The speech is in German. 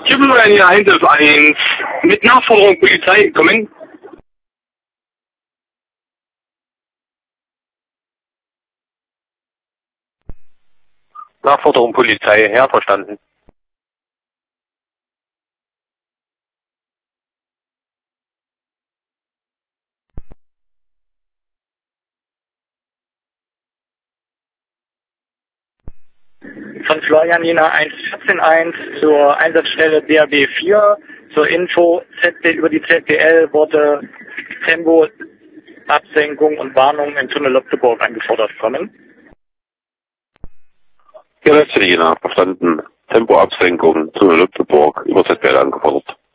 Kübelwein hier 111 mit Nachforderung Polizei, kommen. Nachforderung Polizei, ja, verstanden. Von Florian Jena 114.1 zur Einsatzstelle DAB 4 zur Info über die ZDL wurde Tempoabsenkung und Warnung im Tunnel Lübdeburg angefordert kommen. Ja, das ist Jena, verstanden. Tempoabsenkung zu Lübdeburg über ZDL angefordert.